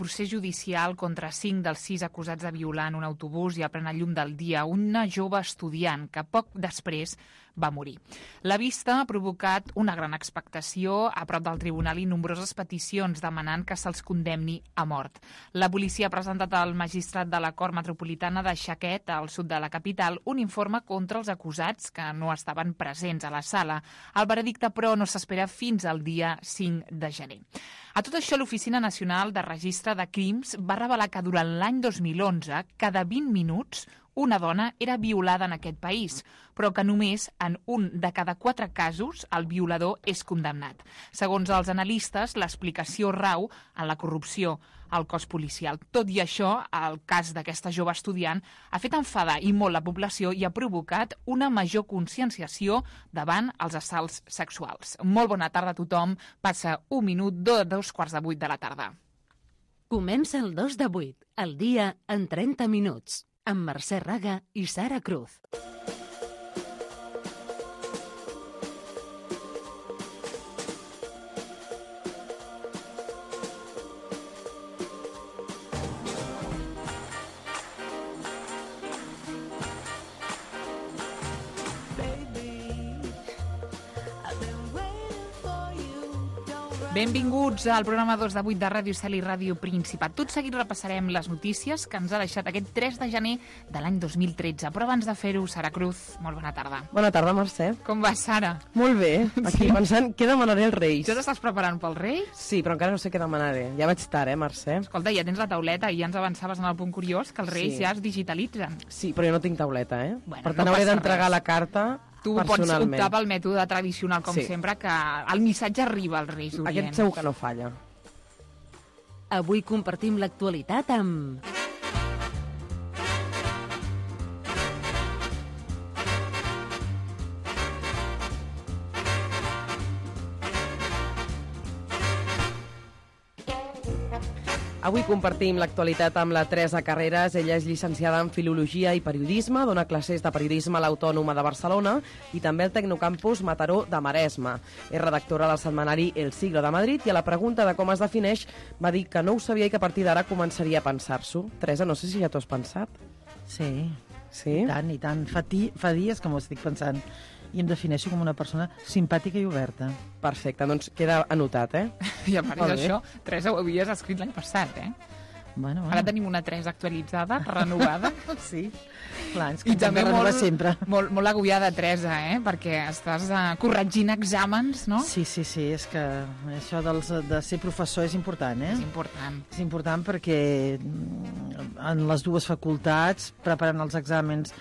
procés judicial contra 5 dels 6 acusats de violar en un autobús i a plena llum del dia una jove estudiant que poc després va morir. La vista ha provocat una gran expectació a prop del tribunal i nombroses peticions demanant que se'ls condemni a mort. La policia ha presentat al magistrat de la Cort Metropolitana de Xaquet, al sud de la capital, un informe contra els acusats que no estaven presents a la sala. El veredicte, però, no s'espera fins al dia 5 de gener. A tot això, l'Oficina Nacional de Registre de Crims va revelar que durant l'any 2011, cada 20 minuts, una dona era violada en aquest país, però que només en un de cada 4 casos el violador és condemnat. Segons els analistes, l'explicació rau en la corrupció al cos policial. Tot i això, el cas d'aquesta jove estudiant ha fet enfadar i molt la població i ha provocat una major conscienciació davant els assalts sexuals. Molt bona tarda a tothom. Passa un minut de 7:45 de la tarda. Comença el 2 de 8, el dia en 30 minuts, amb Mercè Raga i Sara Cruz. Benvinguts al programa 2 de 8 de Ràdio Cel i Ràdio Principat. Tot seguit repassarem les notícies que ens ha deixat aquest 3 de gener de l'any 2013. Però abans de fer-ho, Sara Cruz, molt bona tarda. Bona tarda, Mercè. Com va, Sara? Molt bé. Aquí pensant què demanaré als Reis. Ja t'estàs preparant pels Reis? Sí, però encara no sé què demanaré. Ja vaig tard, Mercè? Escolta, ja tens la tauleta i ja ens avançaves en el punt curiós que els Reis ja es digitalitzen. Sí, però jo no tinc tauleta, Bueno, per tant, hauré d'entregar la carta tu pots optar pel mètode tradicional, com sempre, que el missatge arriba als Reis d'Orient. Aquest segur que no falla. Avui compartim l'actualitat amb... Avui compartim l'actualitat amb la Teresa Carreras. Ella és llicenciada en Filologia i Periodisme, dona classes de periodisme a l'Autònoma de Barcelona i també al Tecnocampus Mataró de Maresme. És redactora del setmanari El Siglo de Madrid i a la pregunta de com es defineix va dir que no ho sabia i que a partir d'ara començaria a pensar-s'ho. Teresa, no sé si ja t'ho has pensat. Sí, sí? I tant. Fa dies que m'ho estic pensant i em defineixo com una persona simpàtica i oberta. Perfecte, doncs queda anotat, I a part d'això, Teresa, ho havies escrit l'any passat, Bueno. Ara tenim una Teresa actualitzada, renovada. Sí, clar, és que I també sempre. Molt agobiada, Teresa, perquè estàs corregint exàmens, no? Sí, és que això de ser professor és important, És important. És important perquè en les dues facultats, preparant els exàmens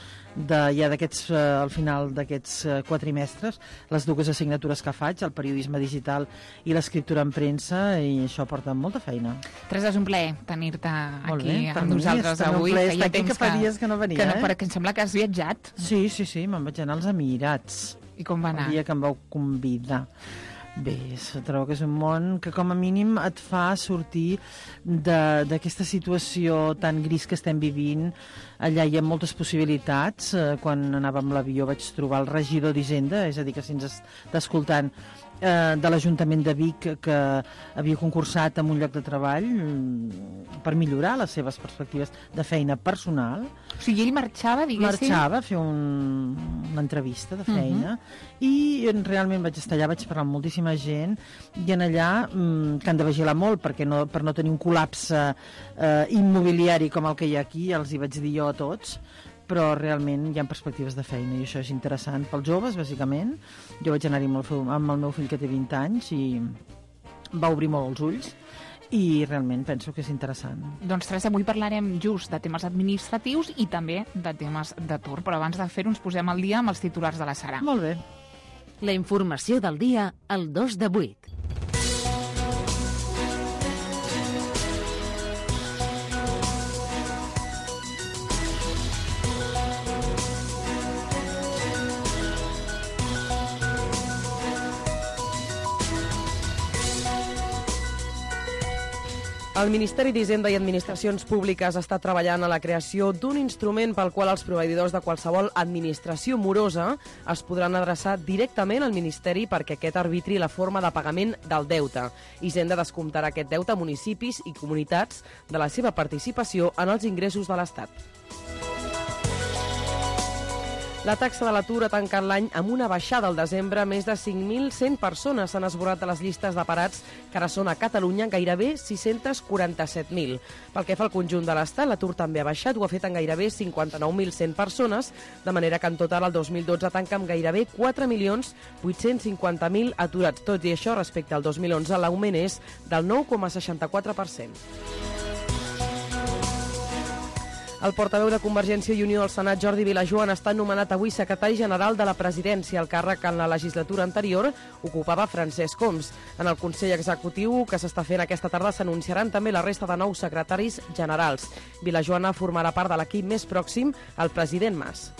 al final d'aquests quadrimestres, les dues assignatures que faig, el periodisme digital i l'escriptura en premsa, i això porta molta feina. Teresa, és un plaer tenir-te aquí amb nosaltres avui. Que fa dies que no venia, perquè em sembla que has viatjat. Sí, me'n vaig anar als Emirats. I com va anar? El dia que em vau convidar. Bé, trobo que és un món que com a mínim et fa sortir d'aquesta situació tan gris que estem vivint. Allà hi ha moltes possibilitats. Quan anava amb l'avió vaig trobar el regidor d'Hisenda, és a dir, que si ens està escoltant, de l'Ajuntament de Vic, que havia concursat en un lloc de treball per millorar les seves perspectives de feina personal. O sigui, ell marxava, diguéssim? Marxava a fer una entrevista de feina i realment vaig estar allà, vaig parlar amb moltíssima gent i en allà, que han de vigilar molt per no tenir un col·lapse immobiliari com el que hi ha aquí, els hi vaig dir jo a tots, però realment hi ha perspectives de feina i això és interessant pels joves, bàsicament. Jo vaig anar-hi amb el meu fill que té 20 anys i va obrir molt els ulls i realment penso que és interessant. Doncs Teresa, avui parlarem just de temes administratius i també de temes d'atur, però abans de fer-ho ens posem al dia amb els titulars de la Sara. Molt bé. La informació del dia al 2 de 8. El Ministeri d'Hisenda i Administracions Públiques està treballant a la creació d'un instrument pel qual els proveïdors de qualsevol administració morosa es podran adreçar directament al Ministeri perquè aquest arbitri la forma de pagament del deute. Hisenda descomptarà aquest deute a municipis i comunitats de la seva participació en els ingressos de l'Estat. La taxa de l'atur ha tancat l'any amb una baixada al desembre. Més de 5.100 persones s'han esborrat de les llistes de parats, que ara són a Catalunya gairebé 647.000. Pel que fa al conjunt de l'Estat, l'atur també ha baixat, ho ha fet en gairebé 59.100 persones, de manera que en total el 2012 tanca amb gairebé 4.850.000 aturats. Tot i això, respecte al 2011, l'augment és del 9,64%. El portaveu de Convergència i Unió al Senat, Jordi Vilajoan, està nomenat avui secretari general de la presidència. El càrrec en la legislatura anterior ocupava Francesc Homs. En el Consell Executiu que s'està fent aquesta tarda s'anunciaran també la resta de nous secretaris generals. Vilajoan formarà part de l'equip més pròxim al president Mas.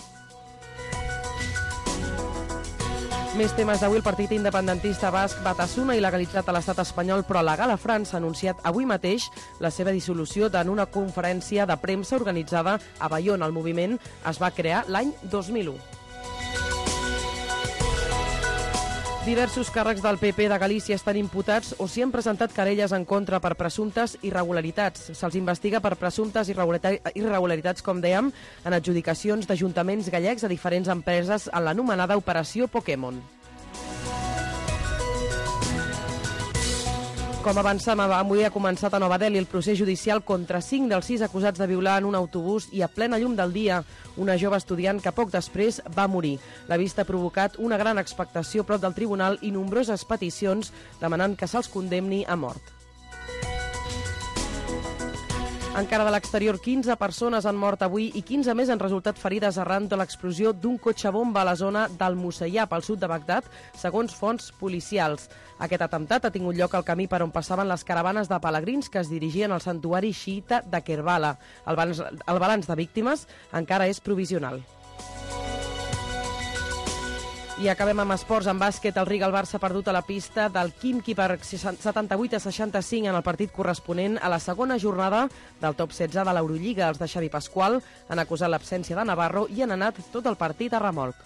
Més temes d'avui. El partit independentista basc Batasuna, il·legalitzat a l'estat espanyol però legal a França, ha anunciat avui mateix la seva dissolució en una conferència de premsa organitzada a Bayona. El moviment es va crear l'any 2001. Diversos càrrecs del PP de Galícia estan imputats o s'hi han presentat querelles en contra per presumptes irregularitats. Se'ls investiga per presumptes irregularitats, com dèiem, en adjudicacions d'ajuntaments gallecs a diferents empreses en l'anomenada Operació Pokémon. Com avançam, avui ha començat a Nova Delhi el procés judicial contra 5 dels 6 acusats de violar en un autobús i a plena llum del dia una jove estudiant que poc després va morir. La vista ha provocat una gran expectació prop del tribunal i nombroses peticions demanant que se'ls condemni a mort. Encara de l'exterior, 15 persones han mort avui i 15 més han resultat ferides arran de l'explosió d'un cotxe bomba a la zona del Musayyab, al sud de Bagdad, segons fonts policials. Aquest atemptat ha tingut lloc al camí per on passaven les caravanes de pelegrins que es dirigien al santuari xiita de Kerbala. El balanç de víctimes encara és provisional. I acabem amb esports. En bàsquet, el Riga, el Barça, ha perdut a la pista del Khimki per 78-65 en el partit corresponent a la segona jornada del top 16 de l'Eurolliga. Els de Xavi Pasqual han acusat l'absència de Navarro i han anat tot el partit a remolc.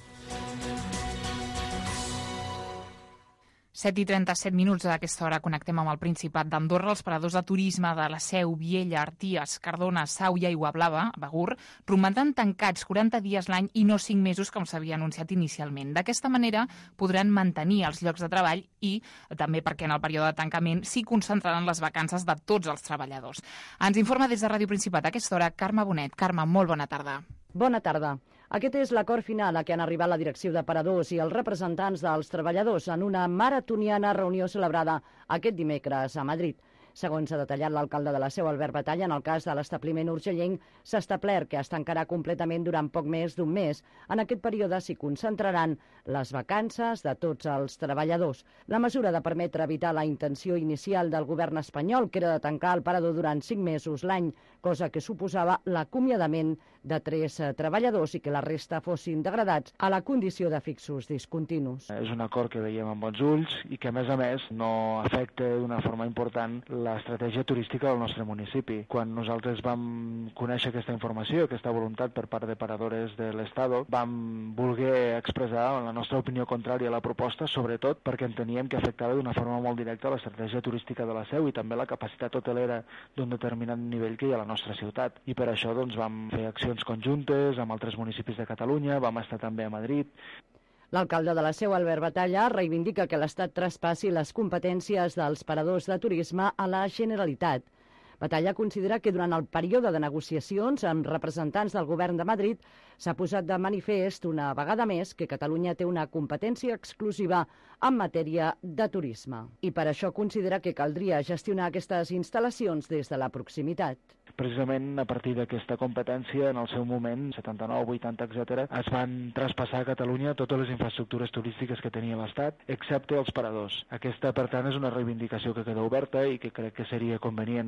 7:37 a aquesta hora connectem amb el Principat d'Andorra. Els paradors de turisme de la Seu, Viella, Arties, Cardona, Sau i Aiguablava, Begur, romandran tancats 40 dies l'any i no 5 mesos com s'havia anunciat inicialment. D'aquesta manera podran mantenir els llocs de treball i també perquè en el període de tancament s'hi concentraran les vacances de tots els treballadors. Ens informa des de Ràdio Principat a aquesta hora Carme Bonet. Carme, molt bona tarda. Bona tarda. Aquest és l'acord final a què han arribat la direcció de paradors i els representants dels treballadors en una maratoniana reunió celebrada aquest dimecres a Madrid. Segons ha detallat l'alcalde de la Seu, Albert Batalla, en el cas de l'establiment urgellenc s'ha establert que es tancarà completament durant poc més d'un mes. En aquest període s'hi concentraran les vacances de tots els treballadors. La mesura ha de permetre evitar la intenció inicial del govern espanyol, que era de tancar el parador durant 5 mesos l'any, cosa que suposava l'acomiadament de 3 treballadors i que la resta fossin degradats a la condició de fixos discontinus. És un acord que veiem amb bons ulls i que, a més, no afecta d'una forma important l'estratègia turística del nostre municipi. Quan nosaltres vam conèixer aquesta informació, aquesta voluntat per part de paradores de l'Estado, vam voler expressar la nostra opinió contrària a la proposta, sobretot perquè enteníem que afectava d'una forma molt directa l'estratègia turística de la Seu i també la capacitat hotelera d'un determinat nivell que hi ha a la nostra ciutat. I per això vam fer accions conjuntes amb altres municipis de Catalunya, vam estar també a Madrid. L'alcalde de la Seu, Albert Batalla, reivindica que l'Estat traspassi les competències dels paradors de turisme a la Generalitat. Batalla considera que durant el període de negociacions amb representants del govern de Madrid s'ha posat de manifest una vegada més que Catalunya té una competència exclusiva en matèria de turisme. I per això considera que caldria gestionar aquestes instal·lacions des de la proximitat. Precisament a partir d'aquesta competència, en el seu moment, 79, 80, etc., es van traspassar a Catalunya totes les infraestructures turístiques que tenia l'Estat, excepte els paradors. Aquesta, per tant, és una reivindicació que queda oberta i que crec que seria convenient poder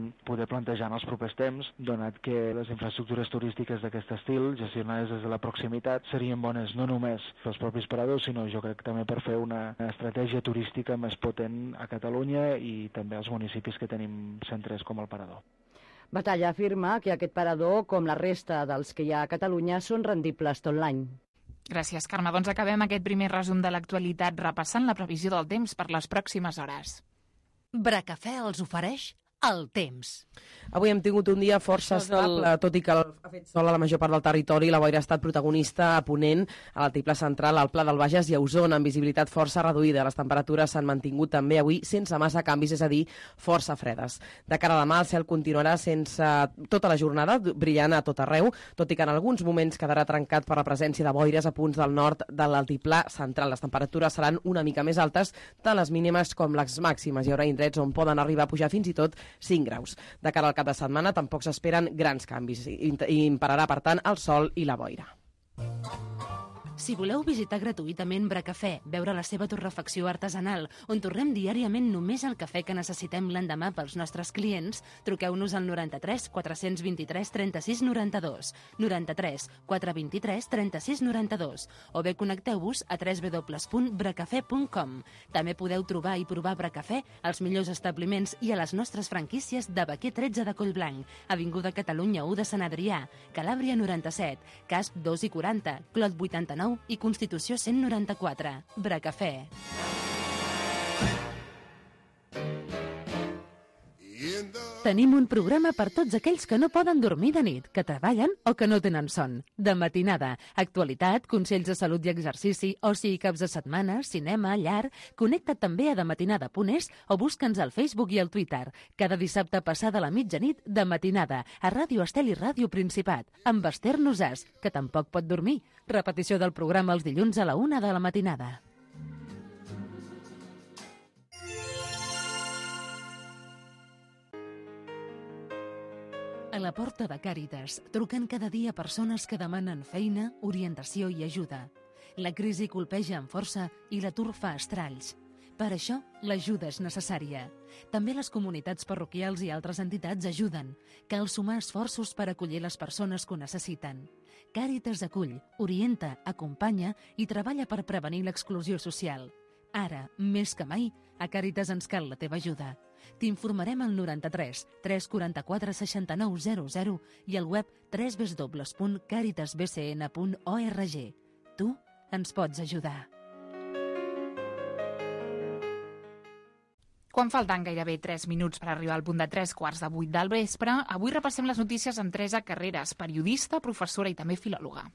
plantejar en els propers temps, donat que les infraestructures turístiques d'aquest estil, gestionades des de la proximitat, serien bones no només pels propis paradors, sinó jo crec també per fer una estratègia turística més potent a Catalunya i també als municipis que tenim centres com el Parador. Batalla afirma que aquest parador, com la resta dels que hi ha a Catalunya, són rendibles tot l'any. Gràcies, Carme. Doncs acabem aquest primer resum de l'actualitat repassant la previsió del temps per les pròximes hores. Bracafè els ofereix el temps. Avui hem tingut un dia força estable, tot i que ha fet sol a la major part del territori. La boira ha estat protagonista a Ponent, a l'altiplà central, al Pla del Bages i a Osona, amb visibilitat força reduïda. Les temperatures s'han mantingut també avui sense massa canvis, és a dir, força fredes. De cara a demà, el cel continuarà sense tota la jornada, brillant a tot arreu, tot i que en alguns moments quedarà trencat per la presència de boires a punts del nord de l'altiplà central. Les temperatures seran una mica més altes, tant les mínimes com les màximes. Hi haurà indrets on poden arribar a pujar fins i tot 5 graus. De cara al cap de setmana tampoc s'esperen grans canvis i imperarà, per tant, el sol i la boira. Si voleu visitar gratuïtament Bracafè, veure la seva torrefacció artesanal, on torrem diàriament només el cafè que necessitem l'endemà pels nostres clients, truqueu-nos al 93 423 36 92, 93 423 36 92, o bé connecteu-vos a www.bracafè.com. També podeu trobar i provar Bracafè als millors establiments i a les nostres franquícies de Baquer 13 de Collblanc, Avinguda Catalunya 1 de Sant Adrià, Calàbria 97, Casp 2 i 40, Clot 89 i Constitució 194. Bracafè. Tenim un programa per tots aquells que no poden dormir de nit, que treballen o que no tenen son. De matinada, actualitat, consells de salut i exercici, oci i caps de setmana, cinema, llar... Connecta't també a dematinada.es o busca'ns al Facebook i al Twitter. Cada dissabte passada la mitjanit, de matinada, a Ràdio Estel i Ràdio Principat, amb Esther Nosàs, que tampoc pot dormir. Repetició del programa els dilluns a la 1 de la matinada. A la porta de Càritas truquen cada dia persones que demanen feina, orientació i ajuda. La crisi colpeja amb força i l'atur fa estralls. Per això, l'ajuda és necessària. També les comunitats parroquials i altres entitats ajuden. Cal sumar esforços per acollir les persones que ho necessiten. Càritas acull, orienta, acompanya i treballa per prevenir l'exclusió social. Ara, més que mai, a Càritas ens cal la teva ajuda. T'informarem al 93 344 6900 i al web www.caritasbcn.org. Tu ens pots ajudar. Quan falten gairebé 3 minuts per arribar al punt de 7:45 del vespre, avui repassem les notícies amb Teresa Carreras, periodista, professora i també filòloga.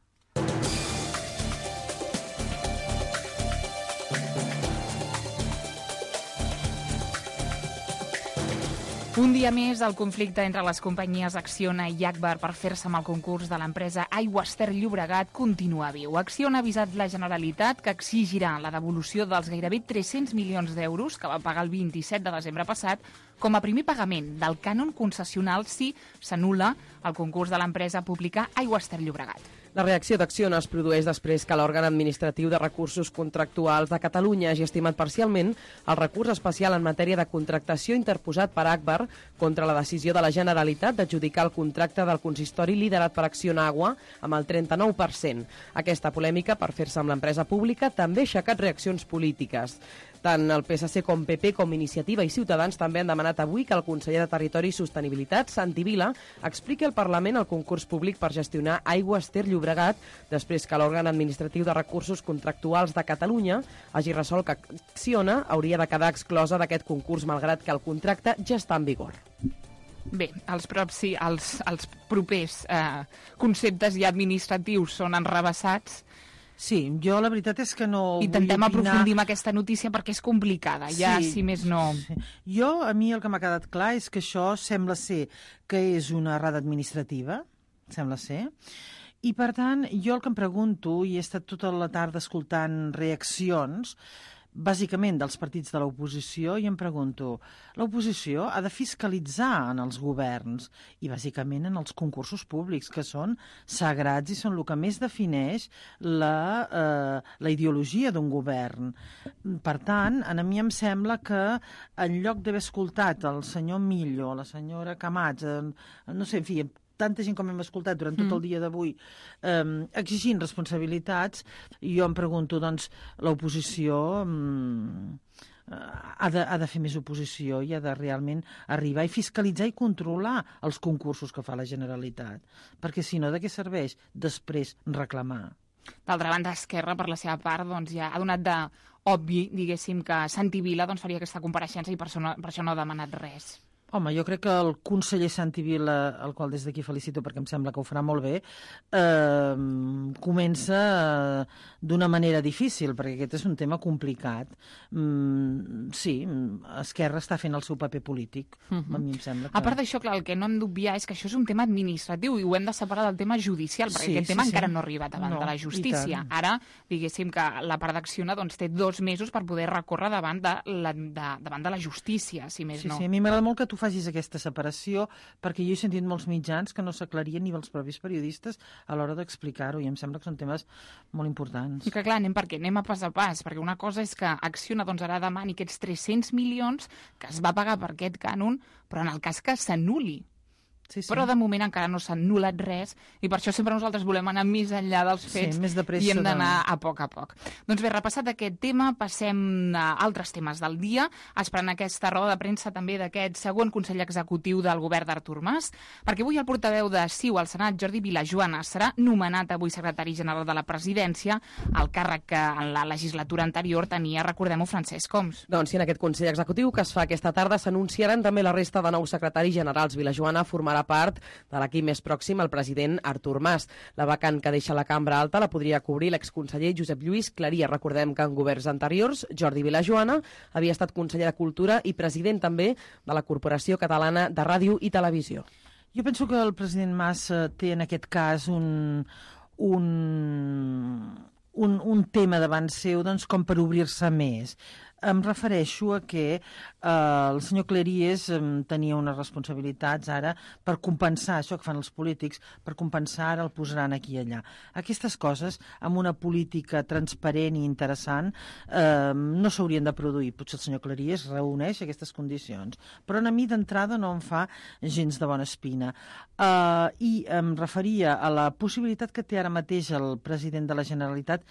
Un dia més, el conflicte entre les companyies Acciona i Agbar per fer-se amb el concurs de l'empresa Aigües Ter Llobregat continua viu. Acciona ha avisat la Generalitat que exigirà la devolució dels gairebé 300 milions d'euros que va pagar el 27 de desembre passat com a primer pagament del cànon concessional si s'anul·la el concurs de l'empresa pública Aigües Ter Llobregat. La reacció d'Acciona es produeix després que l'òrgan administratiu de recursos contractuals de Catalunya hagi estimat parcialment el recurs especial en matèria de contractació interposat per Agbar contra la decisió de la Generalitat d'adjudicar el contracte del consistori liderat per Acciona Agua amb el 39%. Aquesta polèmica per fer-se amb l'empresa pública també ha aixecat reaccions polítiques. Tant el PSC com PP com Iniciativa i Ciutadans també han demanat avui que el conseller de Territori i Sostenibilitat, Santi Vila, expliqui al Parlament el concurs públic per gestionar Aigües Ter Llobregat després que l'òrgan administratiu de recursos contractuals de Catalunya hagi resolt que Acciona hauria de quedar exclosa d'aquest concurs malgrat que el contracte ja està en vigor. Bé, els propers conceptes i administratius són enrevessats. Sí, jo la veritat és que no Intentem vull opinar... aprofundir en aquesta notícia perquè és complicada, ja Sí, si més no... Sí. A mi el que m'ha quedat clar és que això sembla ser que és una errada administrativa, sembla ser, i per tant jo el que em pregunto, i he estat tota la tarda escoltant reaccions, bàsicament dels partits de l'oposició, i em pregunto, l'oposició ha de fiscalitzar en els governs i bàsicament en els concursos públics, que són sagrats i són el que més defineix la ideologia d'un govern. Per tant, a mi em sembla que en lloc d'haver escoltat el senyor Millo, la senyora Camats, no sé, en fi, tanta gent com hem escoltat durant tot el dia d'avui exigint responsabilitats, jo em pregunto, doncs, l'oposició ha de fer més oposició i ha de realment arribar i fiscalitzar i controlar els concursos que fa la Generalitat, perquè si no, de què serveix després reclamar? D'altra banda, Esquerra, per la seva part, doncs, ja ha donat d'obvi, diguéssim, que Santi Vila faria aquesta compareixença i per això no ha demanat res. Home, jo crec que el conseller Santi Vila, el qual des d'aquí felicito perquè em sembla que ho farà molt bé, comença d'una manera difícil, perquè aquest és un tema complicat. Sí, Esquerra està fent el seu paper polític. A mi em sembla que... A part d'això, clar, el que no hem d'obviar és que això és un tema administratiu i ho hem de separar del tema judicial, perquè aquest tema encara no ha arribat davant de la justícia. Ara, diguéssim que la part d'Acciona té 2 mesos per poder recórrer davant de la justícia, si més no. Sí, a mi m'agrada molt que tu facis aquesta separació, perquè jo he sentit molts mitjans que no s'aclarien ni els propis periodistes a l'hora d'explicar-ho, i em sembla que són temes molt importants. I que clar, anem a pas, perquè una cosa és que Acciona ara demani aquests 300 milions que es va pagar per aquest cànon, però en el cas que s'anul·li. Sí. Però de moment encara no s'ha anul·lat res i per això sempre nosaltres volem anar més enllà dels fets i hem d'anar a poc. Doncs bé, repassat aquest tema, passem a altres temes del dia, esperant aquesta roda de premsa també d'aquest segon Consell Executiu del govern d'Artur Mas, perquè avui el portaveu de CiU al Senat, Jordi Vilajoana, serà nomenat avui secretari general de la presidència, el càrrec que en la legislatura anterior tenia, recordem-ho, Francesc Homs. Doncs sí, en aquest Consell Executiu que es fa aquesta tarda s'anunciaran també la resta de nous secretaris generals. Vilajoana formarà part de l'equip més pròxim al president Artur Mas. La vacant que deixa la cambra alta la podria cobrir l'exconseller Josep Lluís Claria. Recordem que en governs anteriors, Jordi Vilajoana havia estat conseller de Cultura i president també de la Corporació Catalana de Ràdio i Televisió. Jo penso que el president Mas té en aquest cas un tema davant seu, doncs, com per obrir-se més. Em refereixo a que el senyor Cleries tenia unes responsabilitats ara per compensar això que fan els polítics, per compensar ara el posaran aquí i allà. Aquestes coses, amb una política transparent i interessant, no s'haurien de produir. Potser el senyor Cleries reuneix aquestes condicions, però a mi d'entrada no em fa gens de bona espina. I em referia a la possibilitat que té ara mateix el president de la Generalitat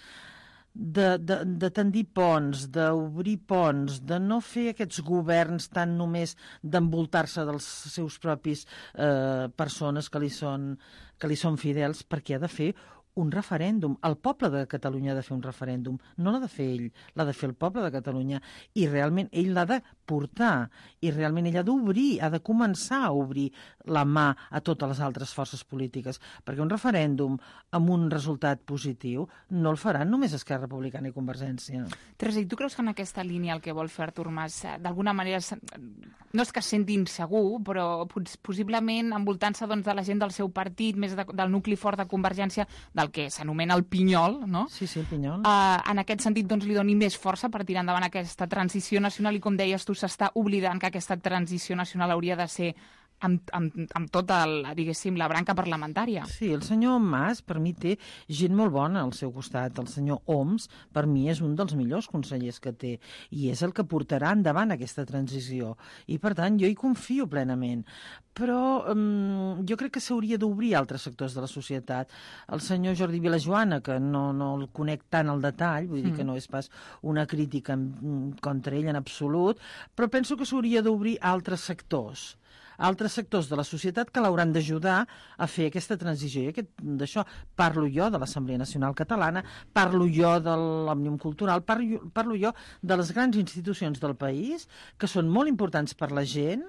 de tendir ponts, d'obrir ponts, de no fer aquests governs tan només d'envoltar-se dels seus propis persones que li són fidels, perquè ha de fer un referèndum. El poble de Catalunya ha de fer un referèndum, no l'ha de fer ell, l'ha de fer el poble de Catalunya, i realment ell l'ha de portar, i realment ell ha d'obrir, ha de començar a obrir la mà a totes les altres forces polítiques, perquè un referèndum amb un resultat positiu no el faran només Esquerra Republicana i Convergència. Teresa, i tu creus que en aquesta línia el que vol fer Artur Mas, d'alguna manera, no és que es senti insegur, però possiblement envoltant-se de la gent del seu partit, més del nucli fort de Convergència, del que s'anomena el pinyol, no? Sí, el pinyol. En aquest sentit, doncs, li doni més força per tirar endavant aquesta transició nacional i, com deies tu, s'està oblidant que aquesta transició nacional hauria de ser amb tota, diguéssim, la branca parlamentària. Sí, el senyor Mas, per mi, té gent molt bona al seu costat. El senyor Homs, per mi, és un dels millors consellers que té i és el que portarà endavant aquesta transició. I, per tant, jo hi confio plenament. Però jo crec que s'hauria d'obrir altres sectors de la societat. El senyor Jordi Vilajoana, que no el conec tant al detall, vull dir que no és pas una crítica contra ell en absolut, però penso que s'hauria d'obrir altres sectors de la societat que l'hauran d'ajudar a fer aquesta transició. I d'això parlo jo de l'Assemblea Nacional Catalana, parlo jo de l'Òmnium Cultural, parlo jo de les grans institucions del país que són molt importants per la gent,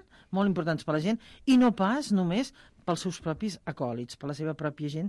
i no pas només pels seus propis acòlits, per la seva pròpia gent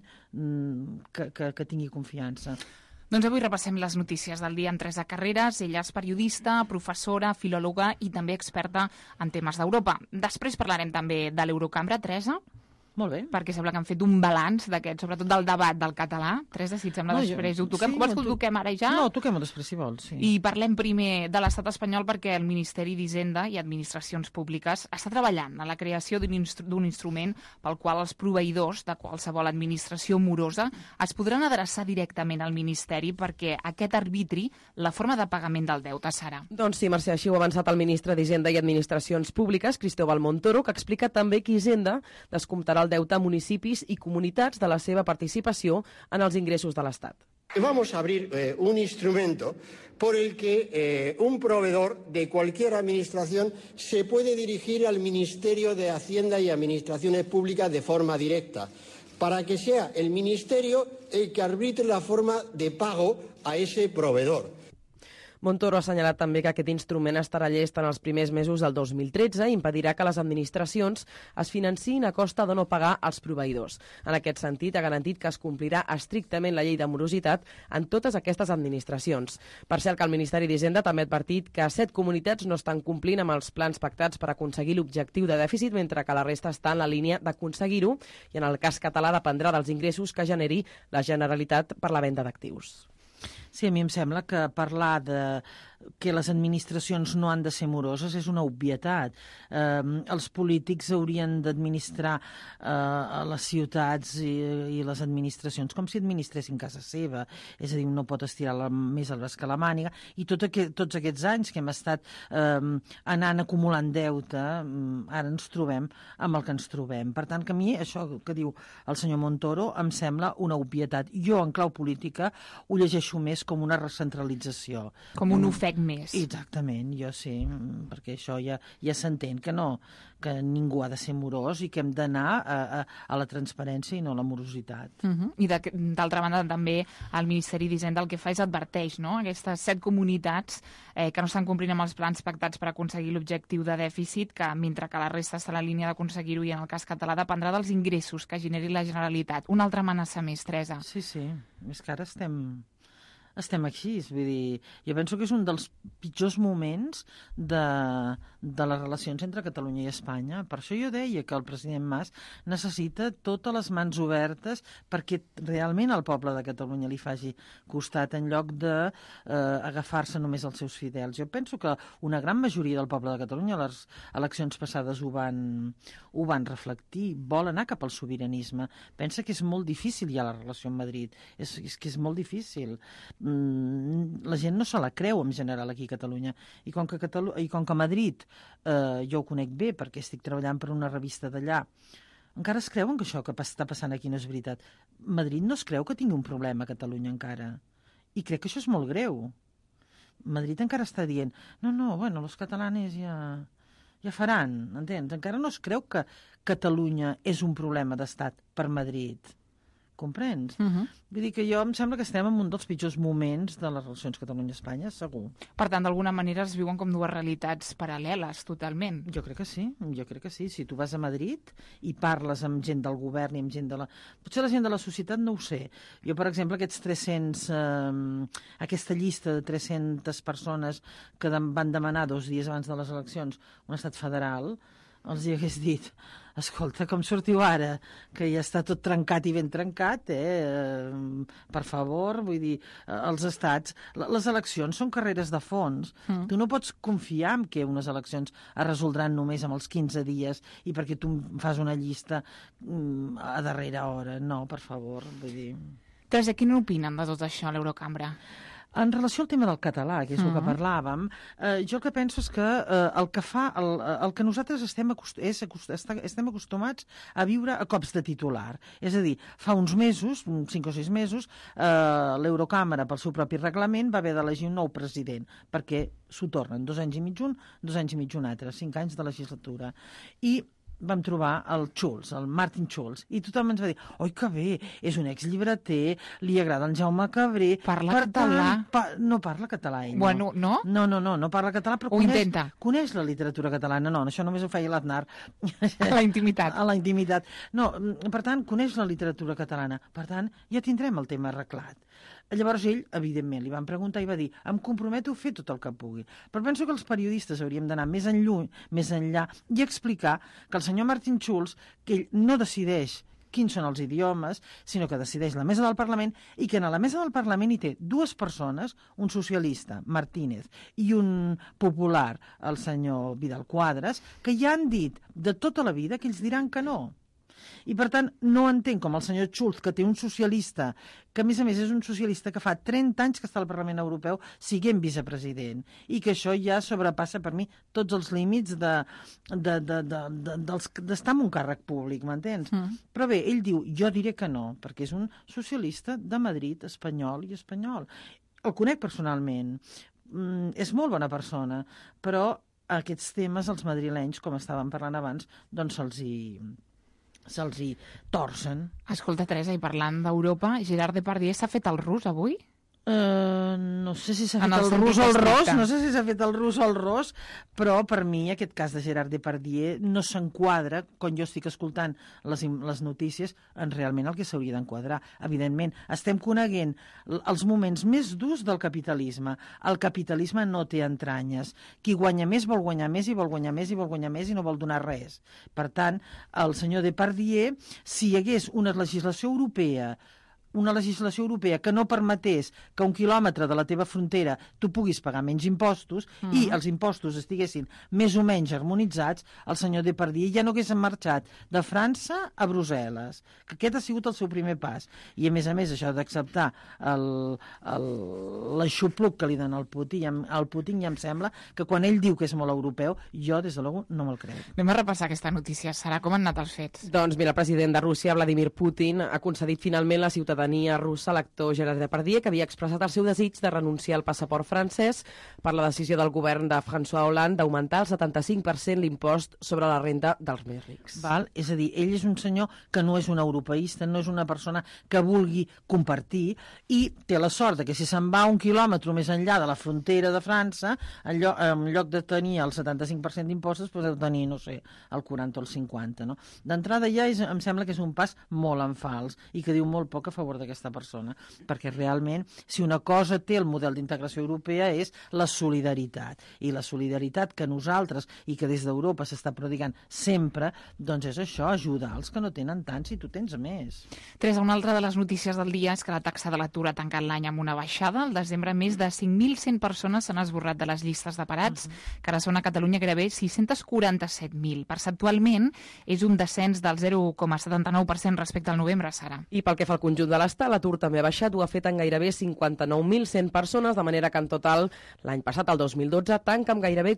que tingui confiança. Doncs avui repassem les notícies del dia amb Teresa Carreras. Ella és periodista, professora, filòloga i també experta en temes d'Europa. Després parlarem també de l'Eurocambra. Teresa? Molt bé. Perquè sembla que han fet un balanç d'aquest, sobretot del debat del català. Teresa, si et sembla, després ho toquem. Vols que ho toquem ara ja? No, toquem-ho després, si vols, sí. I parlem primer de l'estat espanyol perquè el Ministeri d'Hisenda i Administracions Públiques està treballant en la creació d'un instrument pel qual els proveïdors de qualsevol administració morosa es podran adreçar directament al Ministeri perquè aquest arbitri la forma de pagament del deute, Sara. Doncs sí, Mercè, així ho ha avançat el ministre d'Hisenda i Administracions Públiques, Cristóbal Montoro, que explica també que Hisenda descomptarà el deute a municipis i comunitats de la seva participació en els ingressos de l'Estat. Vamos a abrir un instrumento por el que un proveedor de cualquier administración se puede dirigir al Ministerio de Hacienda y Administraciones Públicas de forma directa, para que sea el Ministerio el que arbitre la forma de pago a ese proveedor. Montoro ha assenyalat també que aquest instrument estarà llest en els primers mesos del 2013 i impedirà que les administracions es financin a costa de no pagar als proveïdors. En aquest sentit, ha garantit que es complirà estrictament la llei de morositat en totes aquestes administracions. Per cert, que el Ministeri d'Hisenda també ha advertit que 7 comunitats no estan complint amb els plans pactats per aconseguir l'objectiu de dèficit, mentre que la resta està en la línia d'aconseguir-ho i en el cas català dependrà dels ingressos que generi la Generalitat per la venda d'actius. Sí, a mi em sembla que parlar de que les administracions no han de ser moroses és una obvietat. Els polítics haurien d'administrar a les ciutats i les administracions com si administressin casa seva. És a dir, no pot estirar més el braç que la màniga. I tots aquests anys que hem estat anant acumulant deute, ara ens trobem amb el que ens trobem. Per tant, que a mi això que diu el senyor Montoro em sembla una obvietat. Jo, en clau política, ho llegeixo més com una recentralització. Com un ofec més. Exactament, jo sí, perquè això ja s'entén que no, que ningú ha de ser morós i que hem d'anar a la transparència i no a la morositat. I d'altra banda també el Ministeri d'Hisenda el que fa és adverteix, no? Aquestes 7 comunitats que no estan complint amb els plans pactats per aconseguir l'objectiu de dèficit, que mentre que la resta està a la línia d'aconseguir-ho i en el cas català dependrà dels ingressos que generi la Generalitat. Una altra amenaça més, Teresa. Sí, és que ara estem així, vull dir, jo penso que és un dels pitjors moments de les relacions entre Catalunya i Espanya. Per això jo deia que el president Mas necessita totes les mans obertes perquè realment el poble de Catalunya li faci costat en lloc d'agafar-se només als seus fidels. Jo penso que una gran majoria del poble de Catalunya a les eleccions passades ho van reflectir, vol anar cap al sobiranisme. Pensa que és molt difícil ja la relació amb Madrid, és que és molt difícil. La gent no se la creu en general aquí a Catalunya i com que Madrid jo ho conec bé perquè estic treballant per una revista d'allà, encara es creuen que això que està passant aquí no és veritat. Madrid no es creu que tingui un problema a Catalunya encara i crec que això és molt greu. Madrid encara està dient bueno, los catalanes ja faran, entens? Encara no es creu que Catalunya és un problema d'estat per Madrid. Comprens? Vull dir que jo em sembla que estem en un dels pitjors moments de les relacions Catalunya-Espanya, segur. Per tant, d'alguna manera es viuen com dues realitats paral·leles, totalment. Jo crec que sí. Si tu vas a Madrid i parles amb gent del govern i amb gent de la... Potser la gent de la societat no ho sé. Jo, per exemple, aquesta llista de 300 persones que van demanar 2 dies abans de les eleccions un estat federal, els hi hagués dit, escolta, com sortiu ara, que ja està tot trencat i ben trencat, per favor, vull dir, els estats, les eleccions són carreres de fons. Tu no pots confiar en que unes eleccions es resoldran només amb els 15 dies i perquè tu fas una llista a darrera hora. No, per favor, vull dir... Teresa, què n'opinen de tot això a l'Eurocambra? En relació al tema del català, que és el que parlàvem, jo el que penso és que el que nosaltres estem acostumats a viure a cops de titular. És a dir, fa uns mesos, 5 o 6 mesos, l'Eurocàmera, pel seu propi reglament, va haver d'elegir un nou president, perquè s'ho tornen 2 anys i mig un, 2 anys i mig un altre, 5 anys de legislatura. I vam trobar el Schulz, el Martin Schulz, i tothom ens va dir, oi que bé, és un exllibreter, li agrada el Jaume Cabré... Parla català? No parla català, ell. Bueno, no? No parla català, però coneix la literatura catalana. No, això només ho feia l'Aznar. A la intimitat. A la intimitat. No, per tant, coneix la literatura catalana. Per tant, ja tindrem el tema arreglat. Llavors ell, evidentment, li van preguntar i va dir em comprometo a fer tot el que pugui. Però penso que els periodistes hauríem d'anar més enllà i explicar que el senyor Martin Schulz, que ell no decideix quins són els idiomes, sinó que decideix la mesa del Parlament i que a la mesa del Parlament hi té dues persones, un socialista, Martínez, i un popular, el senyor Vidal Quadras, que ja han dit de tota la vida que ells diran que no. I, per tant, no entenc com el senyor Schulz, que té un socialista, que a més és un socialista que fa 30 anys que està al Parlament Europeu siguent vicepresident, i que això ja sobrepassa per mi tots els límits d'estar en un càrrec públic, m'entens? Però bé, ell diu, jo diré que no, perquè és un socialista de Madrid, espanyol i espanyol. El conec personalment, és molt bona persona, però aquests temes, els madrilenys, com estàvem parlant abans, doncs se'ls hi torcen. Escolta, Teresa, i parlant d'Europa, Gerard Depardieu s'ha fet el rus avui? No sé si s'ha fet el rus o el ros, no sé si s'ha fet el rus o el ros, però per mi aquest cas de Gerard Depardieu no s'enquadra, quan jo estic escoltant les notícies, en realment el que s'hauria d'enquadrar. Evidentment, estem coneguent els moments més durs del capitalisme. El capitalisme no té entranyes. Qui guanya més vol guanyar més i vol guanyar més i vol guanyar més i no vol donar res. Per tant, el senyor Depardieu, si hi hagués una legislació europea que no permetés que un quilòmetre de la teva frontera tu puguis pagar menys impostos i els impostos estiguessin més o menys harmonitzats, el senyor Depardieu ja no hagués marxat de França a Brussel·les, que aquest ha sigut el seu primer pas. I a més, això d'acceptar l'aixopluc que li dona el Putin ja em sembla que quan ell diu que és molt europeu, jo, des de luego, no me'l crec. Anem a repassar aquesta notícia. Sara, com han anat els fets? Doncs mira, el president de Rússia, Vladimir Putin, ha concedit finalment la ciutadania russa a l'actor Gerard Depardieu, que havia expressat el seu desig de renunciar al passaport francès per la decisió del govern de François Hollande d'augmentar el 75% l'impost sobre la renda dels més rics. És a dir, ell és un senyor que no és un europeista, no és una persona que vulgui compartir, i té la sort que si se'n va un quilòmetre més enllà de la frontera de França, en lloc de tenir el 75% d'impostos, podeu tenir, no sé, el 40 o el 50. No? D'entrada ja em sembla que és un pas molt en fals i que diu molt poc a favor d'aquesta persona, perquè realment, si una cosa té el model d'integració europea és la solidaritat, i la solidaritat que nosaltres, i que des d'Europa s'està prodigant sempre, doncs és això, ajudar els que no tenen tant si tu tens més. Teresa, una altra de les notícies del dia és que la taxa de l'atur ha tancat l'any amb una baixada. Al desembre, més de 5.100 persones s'han esborrat de les llistes de parats, que ara són a Catalunya gairebé 647.000. Percentualment, és un descens del 0,79% respecte al novembre, Sara. I pel que fa al conjunt de l'estat, l'atur també ha baixat, ho ha fet en gairebé 59.100 persones, de manera que en total l'any passat, el 2012, tanca amb gairebé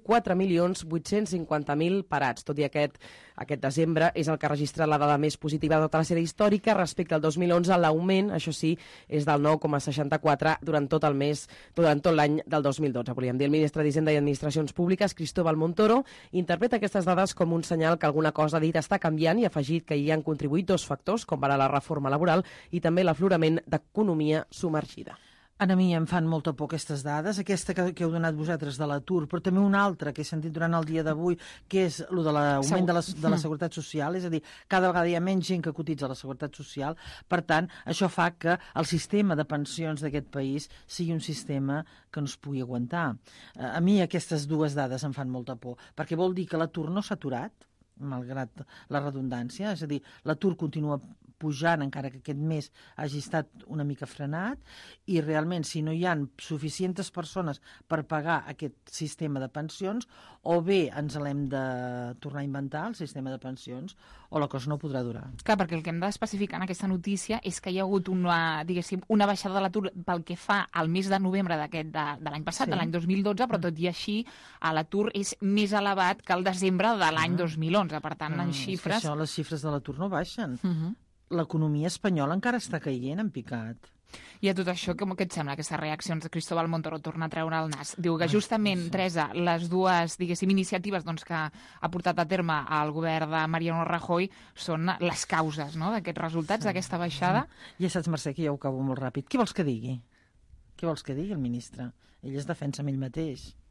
4.850.000 parats. Tot i aquest desembre és el que ha registrat la dada més positiva de tota la sèrie històrica. Respecte al 2011, l'augment, això sí, és del 9,64 durant tot l'any del 2012. Volíem dir, el ministre d'Hisenda i Administracions Públiques, Cristóbal Montoro, interpreta aquestes dades com un senyal que alguna cosa dit està canviant i ha afegit que hi han contribuït dos factors, com ara la reforma laboral i també l'aflorament d'economia submergida. A mi em fan molta por aquestes dades, aquesta que heu donat vosaltres de l'atur, però també una altra que he sentit durant el dia d'avui, que és el de l'augment de la seguretat social, és a dir, cada vegada hi ha menys gent que cotitza a la seguretat social, per tant, això fa que el sistema de pensions d'aquest país sigui un sistema que no es pugui aguantar. A mi aquestes dues dades em fan molta por, perquè vol dir que l'atur no s'ha aturat, malgrat la redundància, és a dir, l'atur continua pujant, encara que aquest mes hagi estat una mica frenat, i realment, si no hi ha suficients persones per pagar aquest sistema de pensions, o bé ens l'hem de tornar a inventar, el sistema de pensions, o la cosa no podrà durar. Clar, perquè el que hem d'especificar en aquesta notícia és que hi ha hagut una baixada de l'atur pel que fa al mes de novembre de l'any passat, de l'any 2012, però tot i així l'atur és més elevat que el desembre de l'any 2011. Per tant, en xifres... Això, les xifres de l'atur no baixen. L'economia espanyola encara està caient en picat. I a tot això, com et sembla, aquestes reaccions de Cristóbal Montoro torna a treure el nas? Diu que justament, Teresa, les dues, iniciatives que ha portat a terme el govern de Mariano Rajoy són les causes d'aquests resultats, d'aquesta baixada. Ja saps, Mercè, que jo ho acabo molt ràpid. Què vols que digui? Què vols que digui el ministre? Ell es defensa amb ell mateix.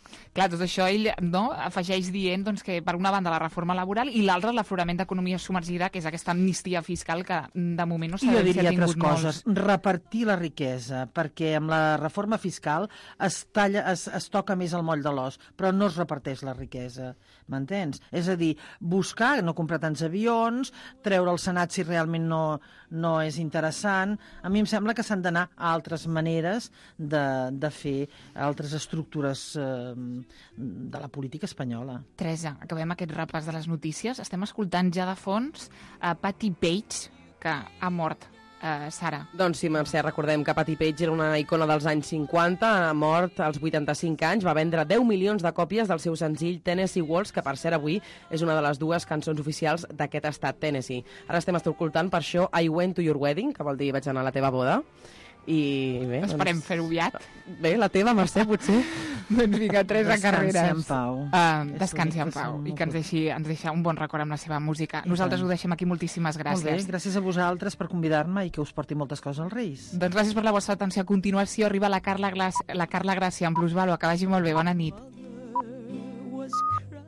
Clar, tot això ell afegeix dient que per una banda la reforma laboral i l'altra l'aflorament d'economia submergida, que és aquesta amnistia fiscal que de moment no sabem si ha tingut altres coses. Repartir la riquesa, perquè amb la reforma fiscal es toca més el moll de l'os, però no es reparteix la riquesa, m'entens? És a dir, buscar, no comprar tants avions, treure el Senat si realment no és interessant. A mi em sembla que s'han d'anar a altres maneres de fer altres estructures de la política espanyola. Teresa, acabem aquest repàs de les notícies. Estem escoltant ja de fons a Patti Page, que ha mort. Sara. Doncs sí, Mercè, recordem que Patti Page era una icona dels anys 50, ha mort als 85 anys, va vendre 10 milions de còpies del seu senzill Tennessee Waltz, que per cert avui és una de les 2 cançons oficials d'aquest estat, Tennessee. Ara estem escoltant per això I Went to Your Wedding, que vol dir vaig anar a la teva boda. I bé, esperem fer-ho aviat. Bé, la teva, Mercè, potser. Doncs vinga, Teresa Carreras. Descansi en pau. Descansi en pau i que ens deixa un bon record amb la seva música. Nosaltres ho deixem aquí, moltíssimes gràcies. Molt bé, gràcies a vosaltres per convidar-me i que us porti moltes coses als Reis. Doncs gràcies per la vostra atenció. A continuació arriba la Carla Gràcia en Plusvalua. Que vagi molt bé, bona nit.